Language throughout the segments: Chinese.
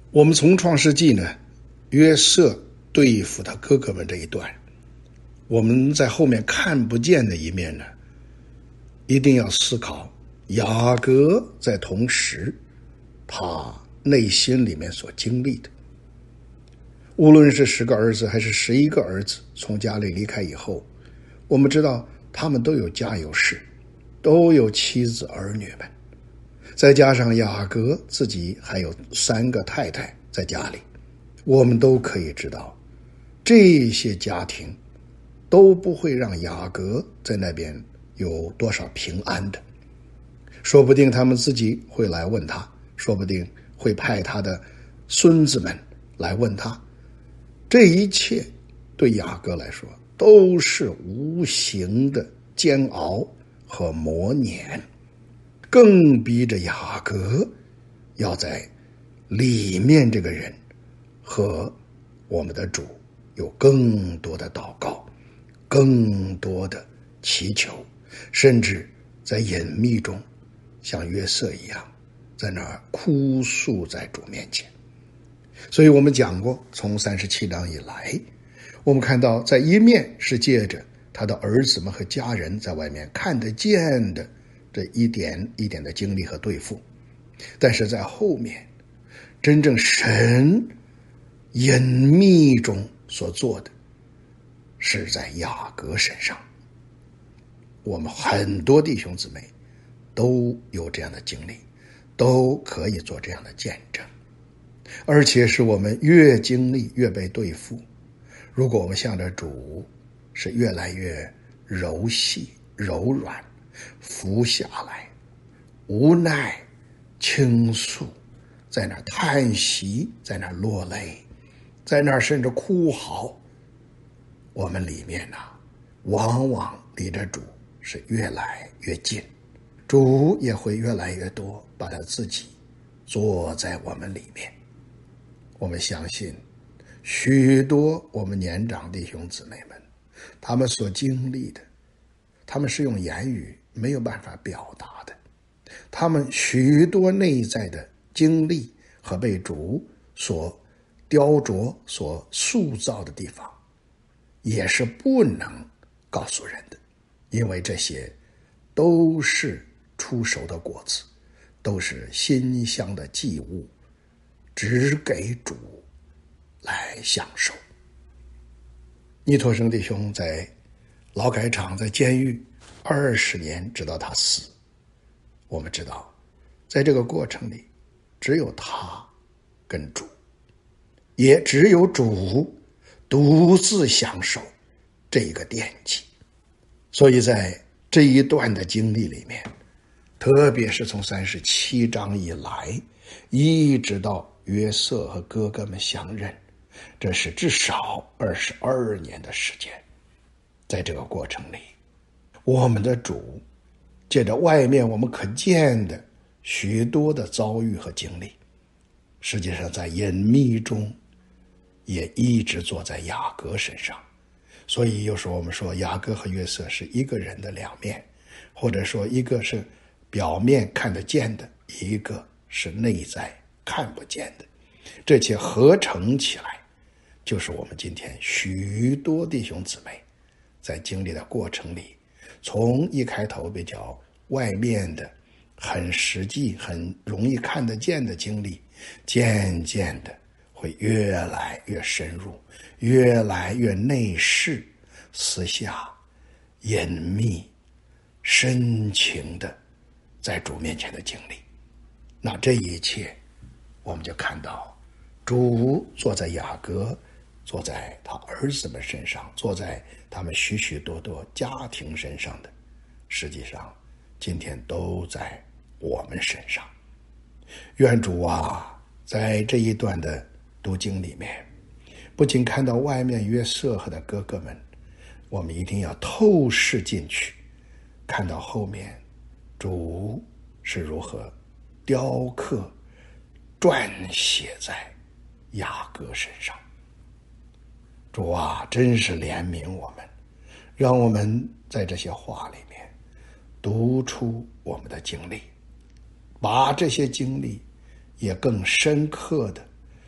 我们从创世纪呢，约瑟对付他哥哥们这一段，我们在后面看不见的一面呢，一定要思考雅各在同时他内心里面所经历的。无论是10个儿子还是11个儿子从家里离开以后，我们知道他们都有家有室，都有妻子儿女们，再加上雅各自己还有3个太太在家里，我们都可以知道这些家庭都不会让雅各在那边有多少平安的。说不定他们自己会来问他，说不定会派他的孙子们来问他，这一切对雅各来说都是无形的煎熬和磨碾，更逼着雅各要在里面这个人和我们的主有更多的祷告，更多的祈求，甚至在隐秘中像约瑟一样在那儿哭诉在主面前。所以我们讲过，从37章以来，我们看到在一面是借着他的儿子们和家人在外面看得见的这一点一点的经历和对付，但是在后面真正神隐秘中所做的是在雅各身上。我们很多弟兄姊妹都有这样的经历，都可以做这样的见证，而且是我们越经历越被对付。如果我们向着主是越来越柔细柔软，服下来，无奈倾诉，在那儿叹息，在那儿落泪，在那儿甚至哭嚎，我们里面往往离着主是越来越近，主也会越来越多把他自己坐在我们里面。我们相信许多我们年长弟兄姊妹们，他们所经历的，他们是用言语没有办法表达的，他们许多内在的经历和被主所雕琢所塑造的地方，也是不能告诉人的，因为这些都是出熟的果子，都是馨香的祭物，只给主来享受。尼托生弟兄在劳改场，在监狱20年，直到他死。我们知道在这个过程里，只有他跟主，也只有主独自享受这一个惦记。所以在这一段的经历里面，特别是从37章以来，一直到约瑟和哥哥们相认，这是至少22年的时间。在这个过程里，我们的主借着外面我们可见的许多的遭遇和经历，实际上在隐秘中也一直坐在雅各身上。所以有时候我们说雅各和约瑟是一个人的两面，或者说一个是表面看得见的，一个是内在看不见的，这些合成起来，就是我们今天许多弟兄姊妹在经历的过程里，从一开头比较外面的很实际很容易看得见的经历，渐渐的会越来越深入，越来越内视，私下隐秘深情的在主面前的经历。那这一切我们就看到主坐在雅各，坐在他儿子们身上，坐在他们许许多多家庭身上的，实际上今天都在我们身上。愿主在这一段的读经里面，不仅看到外面约瑟和他哥哥们，我们一定要透视进去，看到后面主是如何雕刻撰写在雅各身上。主真是怜悯我们，让我们在这些话里面读出我们的经历，把这些经历也更深刻的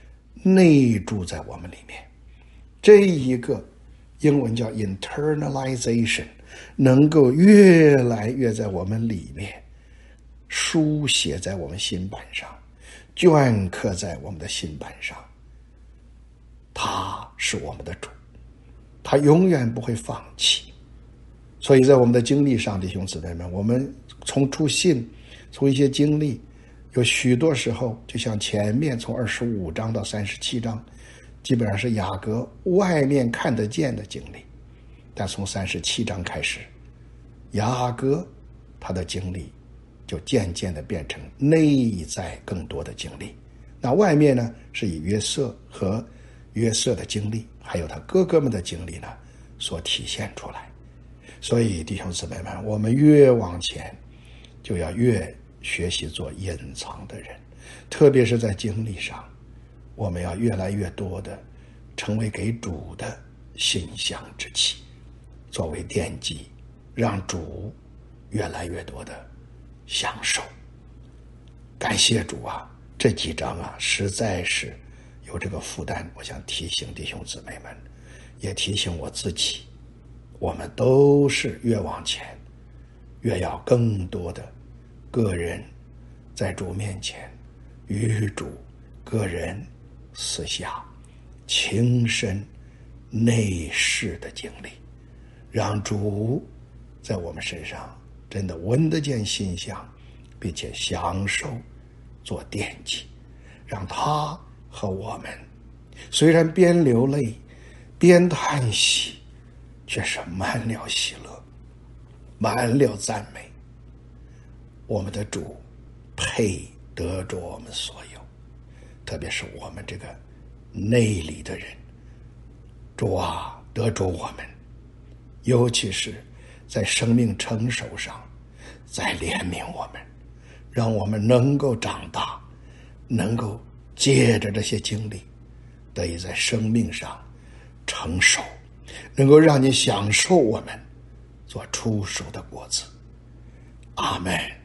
内住在我们里面。这一个英文叫 internalization， 能够越来越在我们里面书写在我们心板上，镌刻在我们的心板上。他是我们的主，他永远不会放弃。所以在我们的经历上，弟兄姊妹们，我们从出信，从一些经历，有许多时候就像前面从25章到37章，基本上是雅各外面看得见的经历，但从37章开始，雅各他的经历就渐渐的变成内在更多的经历。那外面呢，是以约瑟和约瑟的经历，还有他哥哥们的经历呢所体现出来。所以弟兄姊妹们，我们越往前就要越学习做隐藏的人，特别是在经历上，我们要越来越多的成为给主的馨香之气，作为奠基，让主越来越多的享受。感谢主啊，这几章啊实在是有这个负担。我想提醒弟兄姊妹们，也提醒我自己，我们都是越往前越要更多的个人在主面前与主个人私下情深内视的经历，让主在我们身上真的闻得见馨香，并且享受做奠基，让他和我们虽然边流泪边叹息，却是满了喜乐，满了赞美。我们的主配得着我们所有，特别是我们这个内里的人，主啊，得着我们，尤其是在生命成熟上，再怜悯我们，让我们能够长大，能够借着这些经历得以在生命上成熟，能够让你享受我们做出熟的果子。阿们。